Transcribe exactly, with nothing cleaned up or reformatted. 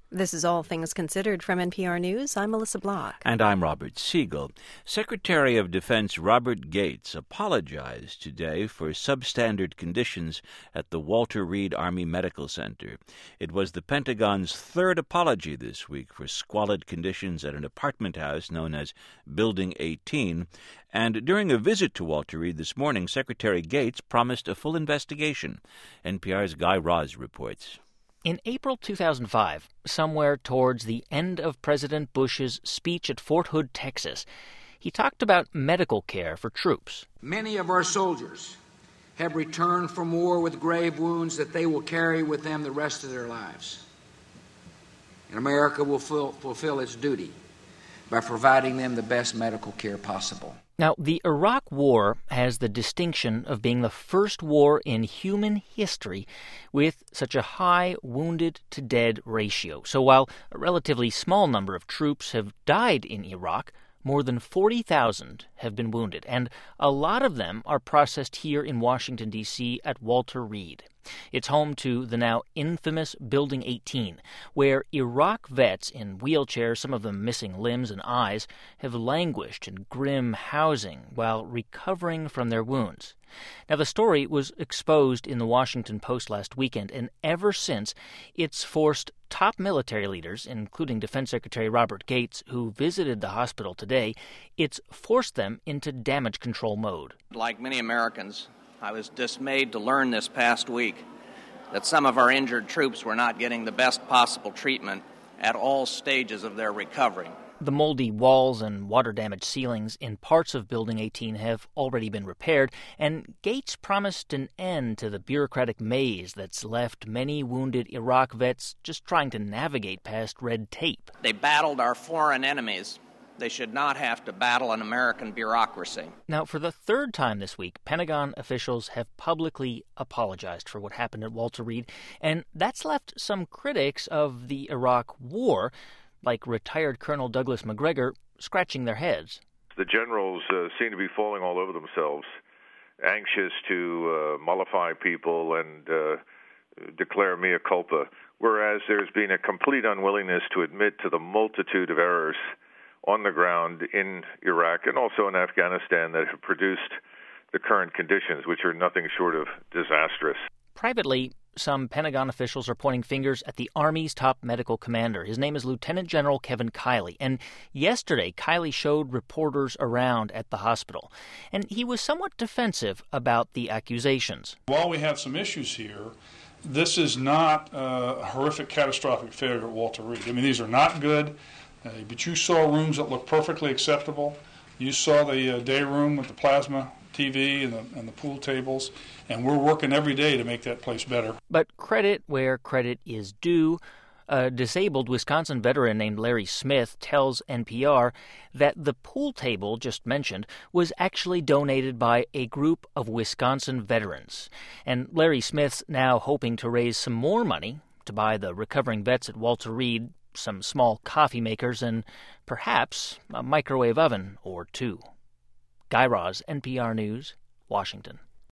This is All Things Considered from N P R News. I'm Melissa Block. And I'm Robert Siegel. Secretary of Defense Robert Gates apologized today for substandard conditions at the Walter Reed Army Medical Center. It was the Pentagon's third apology this week for squalid conditions at an apartment house known as Building eighteen. And during a visit to Walter Reed this morning, Secretary Gates promised a full investigation. N P R's Guy Raz reports. In April two thousand five, somewhere towards the end of President Bush's speech at Fort Hood, Texas, he talked about medical care for troops. Many of our soldiers have returned from war with grave wounds that they will carry with them the rest of their lives. And America will fulfill, fulfill its duty by providing them the best medical care possible. Now, the Iraq War has the distinction of being the first war in human history with such a high wounded-to-dead ratio. So while a relatively small number of troops have died in Iraq, more than forty thousand have been wounded, and a lot of them are processed here in Washington, D C at Walter Reed. It's home to the now infamous Building eighteen, where Iraq vets in wheelchairs, some of them missing limbs and eyes, have languished in grim housing while recovering from their wounds. Now, the story was exposed in the Washington Post last weekend, and ever since, it's forced top military leaders, including Defense Secretary Robert Gates, who visited the hospital today, it's forced them into damage control mode. Like many Americans, I was dismayed to learn this past week that some of our injured troops were not getting the best possible treatment at all stages of their recovery. The moldy walls and water-damaged ceilings in parts of Building eighteen have already been repaired, and Gates promised an end to the bureaucratic maze that's left many wounded Iraq vets just trying to navigate past red tape. They battled our foreign enemies. They should not have to battle an American bureaucracy. Now, for the third time this week, Pentagon officials have publicly apologized for what happened at Walter Reed, and that's left some critics of the Iraq War, like retired Colonel Douglas Macgregor, scratching their heads. The generals uh, seem to be falling all over themselves, anxious to uh, mollify people and uh, declare mea culpa, whereas there's been a complete unwillingness to admit to the multitude of errors on the ground in Iraq and also in Afghanistan that have produced the current conditions, which are nothing short of disastrous. Privately, some Pentagon officials are pointing fingers at the Army's top medical commander. His name is Lieutenant General Kevin Kiley. And yesterday, Kiley showed reporters around at the hospital. And he was somewhat defensive about the accusations. While we have some issues here, this is not a horrific, catastrophic failure at Walter Reed. I mean, these are not good, uh, but you saw rooms that look perfectly acceptable. You saw the uh, day room with the plasma T V and the, and the pool tables, and we're working every day to make that place better. But credit where credit is due. A disabled Wisconsin veteran named Larry Smith tells N P R that the pool table just mentioned was actually donated by a group of Wisconsin veterans. And Larry Smith's now hoping to raise some more money to buy the recovering vets at Walter Reed some small coffee makers and perhaps a microwave oven or two. Guy Raz, N P R News, Washington.